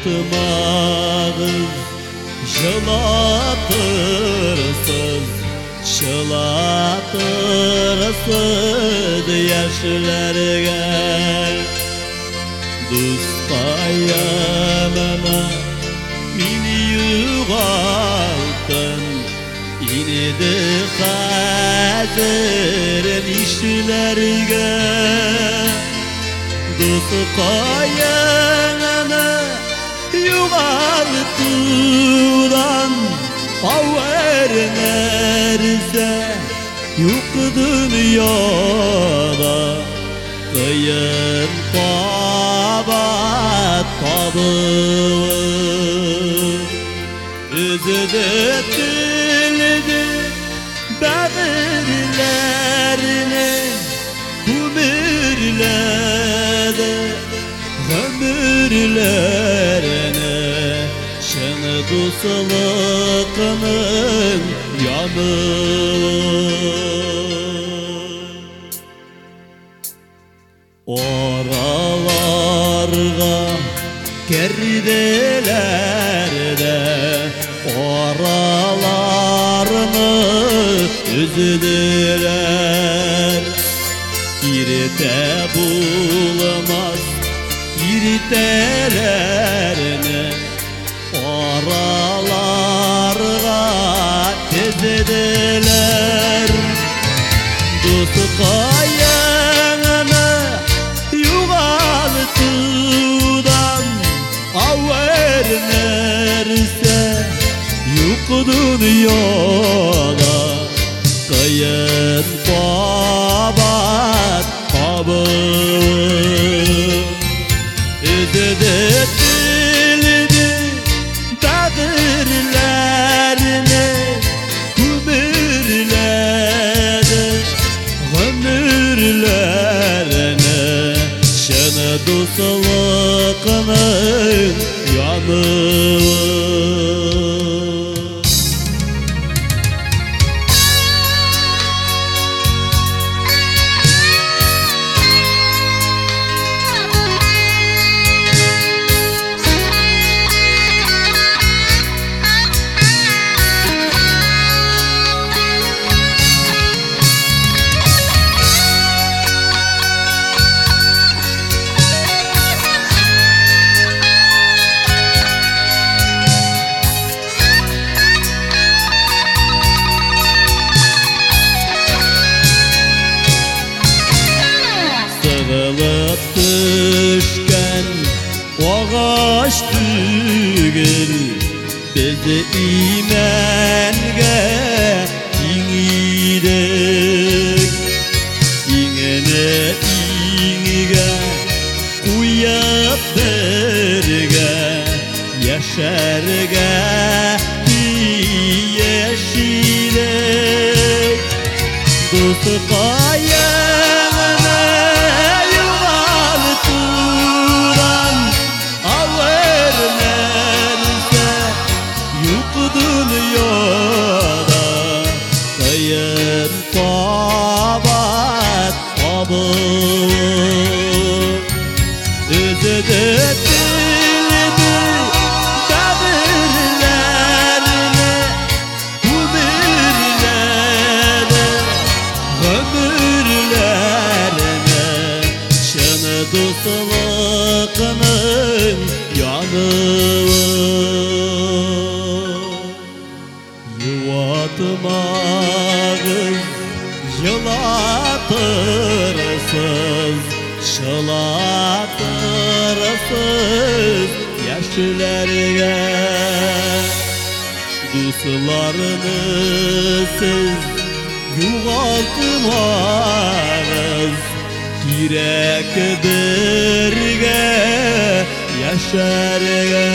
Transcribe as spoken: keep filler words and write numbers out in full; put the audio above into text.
Yuvatmağız Жылатырсыз Şılatırısız yaşlarga Do'stqa yanana meni yuğaltın İnidi hazır işlarga Do'stqa yanana yuğaltıran Power nerse yok dünyada Kıyın tabat tabığı Üzüdü tülüdü bağırlarını Ömürledi ömürlerine Şını dostluğunun yanığı Oralarga girdiler de Oralarını üzüdüler İrte bulmaz irtelerini Oralarga tezediler Do'stqa yanana yuğaltıdan Aver nerse yok dünyada Kıyın babat kabı Üzüdü tülüdü bağırlarını Ömürledi ömürlerine Şını dostluğunun yanığı Sığılıp düşken ağaç tügül Bizi imenge iңidik İңine iңige uyup birge Yaşarga yeşilik Do'stqa yanana yuğaltıran Aver nerse yok dünyada Kıyın tabat tabığı Üzüdü tülüdü bağırlarını Ömürledi ömürlerine Şını dostluğunun yanığı Yuvatmağız Жылатırсız Şılatırısız yaşlarga Dostlarını siz yuğaltmağız Gerek birge yaşarga